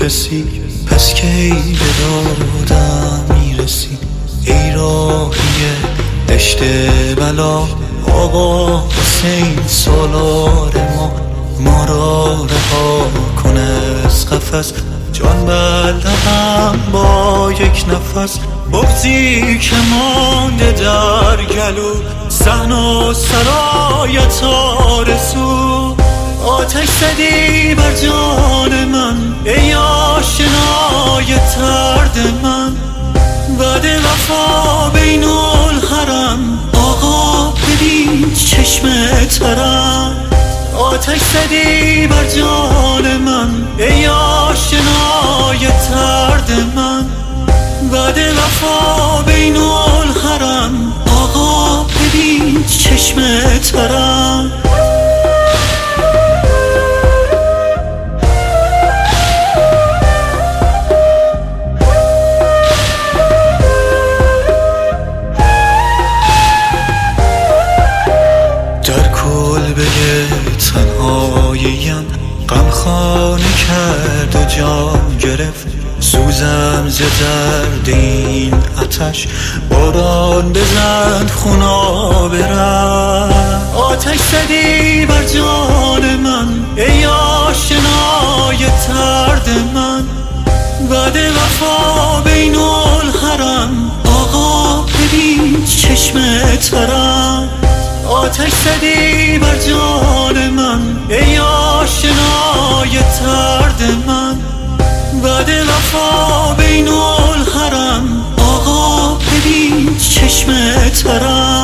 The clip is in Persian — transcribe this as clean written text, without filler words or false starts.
کسی، پس کی به دادم میرسی؟ ای راهی دشت بلا، آقا حسین سالار ما را رها کن از قفس. جان بلدم با یک نفس، بغضی که مانده در گلو، صحن و سرایت آرزو. آتش زدی بر جان من ای آشنای درد من، بعد وفا بین الحرم، آقا ببین چشم ترم. آتش زدی بر جان من ای آشنای درد من، بعد وفا بین الحرم، آقا ببین چشم ترم. تنهاییم غمخانه کرد و جان گرفت، سوزم ز درد این آتش، باران بزد خونا برم. آتش زدی بر جان من ای آشنای درد من، بعد وفا بین الحرم، آقا ببین چشم ترم. آتش زدی بر جان من ای آشنای درد من، بعد وفا بین الحرم، آقا ببین چشم ترم.